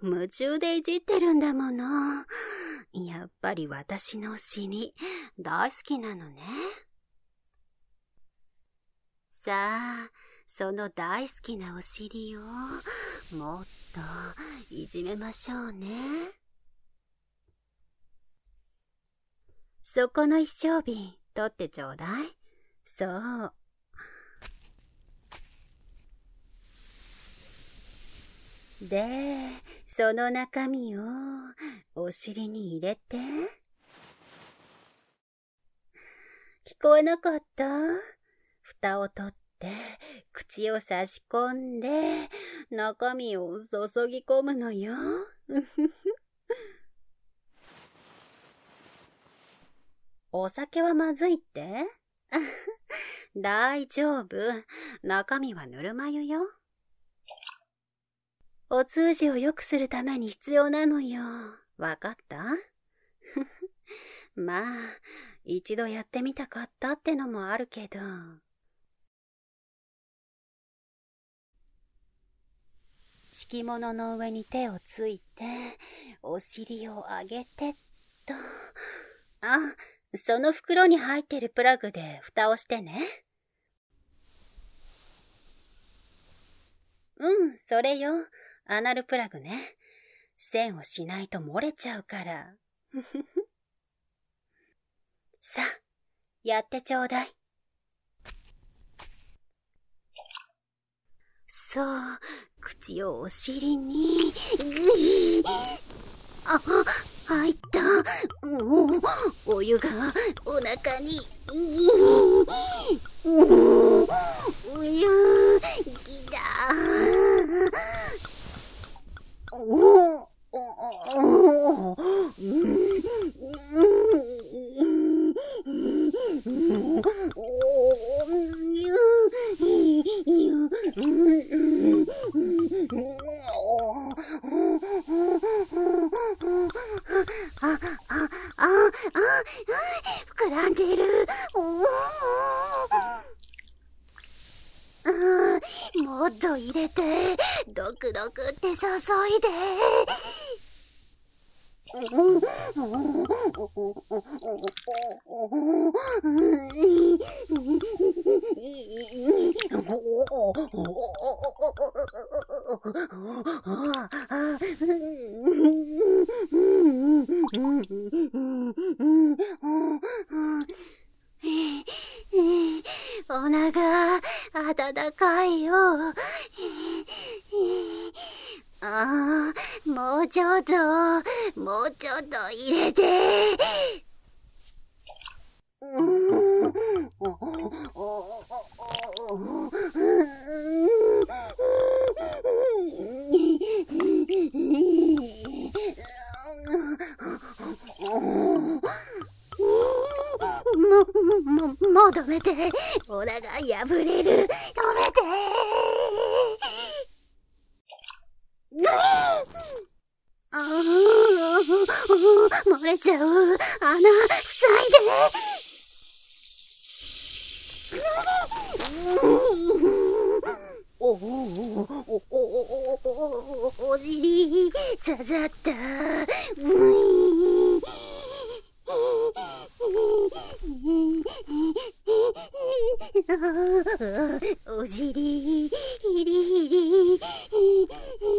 夢中でいじってるんだもの。やっぱり私のお尻大好きなのね。さあ、その大好きなお尻をもっといじめましょうね。そこの一升瓶取ってちょうだい。そう。で、その中身をお尻に入れて。聞こえなかった？蓋を取って口を差し込んで中身を注ぎ込むのよ。お酒はまずいって？大丈夫。中身はぬるま湯よ。お通じを良くするために必要なのよ。わかった？まあ、一度やってみたかったってのもあるけど。敷物の上に手をついて、お尻を上げてっと。あ、その袋に入ってるプラグで蓋をしてね。それよ。アナルプラグね。栓をしないと漏れちゃうから。さあ、やってちょうだい。そう、口をお尻に。あ、入った。お湯がお腹に。お湯、きだ。膨らんでる。もっと入れて、ドクドクって注いで。お腹温かいよ。もうちょっと入れて。もう止めて。お腹破れる。止めて。漏れちゃう。穴塞いで。お尻刺さった。お尻ヒリヒリ。